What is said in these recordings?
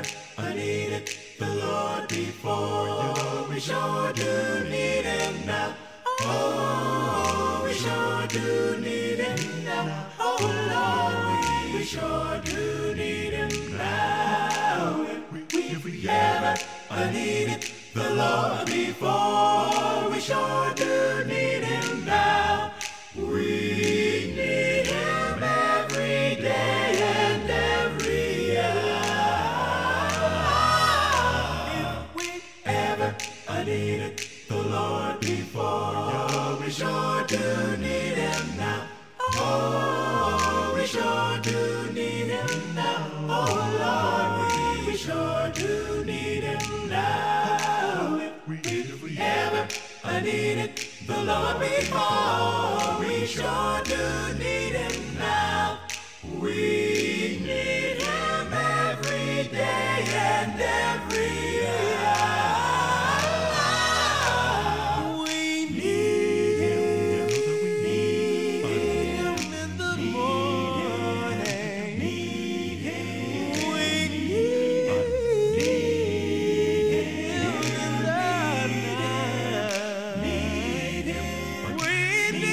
ever needed the Lord before, we sure do need Him now. Oh, we sure do need Him now. Oh Lord, we sure do need Him now. If we ever needed the Lord before, we sure do need Him now. We need Him every day and every hour. If we ever needed the Lord before, we sure do need Him now. Oh, we sure do need Him now. Oh Lord, we sure do need Him now. If we ever needed the Lord before, we sure do need Him now. We need Him every day and every hour. We need Him. We need Him in the morning. Need Him. We need Him in the night. Need Him. We need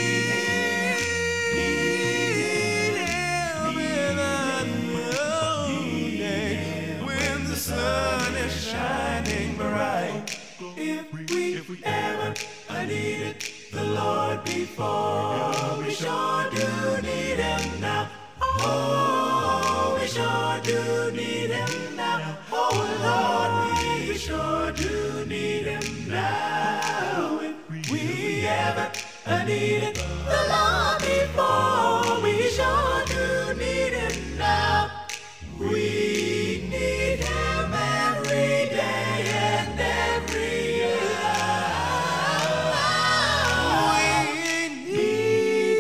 Him in the noonday when the sun is shining bright. If we ever needed the Lord before, we sure do need Him now. Oh, we sure do need Him now. Oh Lord, we sure do need Him now. If we ever needed the Lord before, we sure do need Him now. We need Him every day and every hour. We need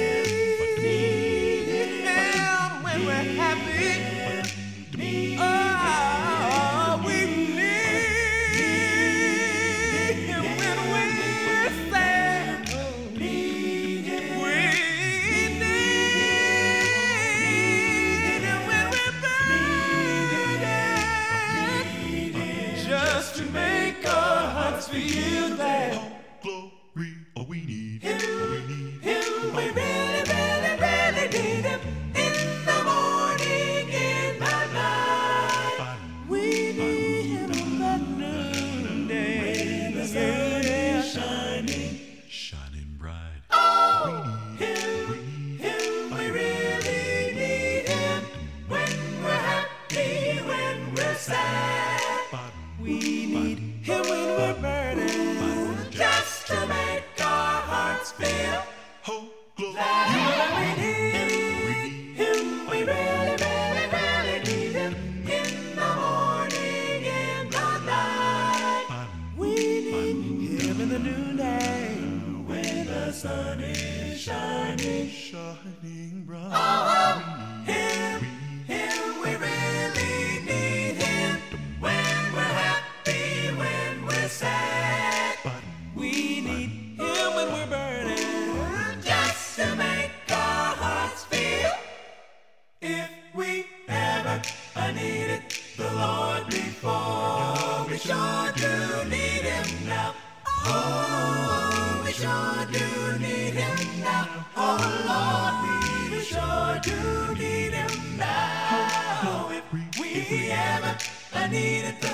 Him when we're happy. Oh, we need Him when we're sad. We need Him when we're burdened, just to make our hearts feel glad. Glory, oh we need Him, we need Him, we really, really, really need Him in the morning, in the night. We need Him in the noonday when the sun is shining bright. Oh, Him, we really need Him when we're happy, when we're sad. We need Him when we're burdened, just to make our hearts feel Oh, glory, glad. We need Him, we really, really, really need Him in the morning, in the night. We need Him in the noonday when the sun is shining. shining bright. Oh, Him, we really need Him when we're happy, when we're sad. We need Him when we're burning, just to make our hearts feel. If we ever needed the Lord before, we sure do need Him now. Oh, we sure do need Him now. Oh Lord, we sure do need Him now. If we ever needed the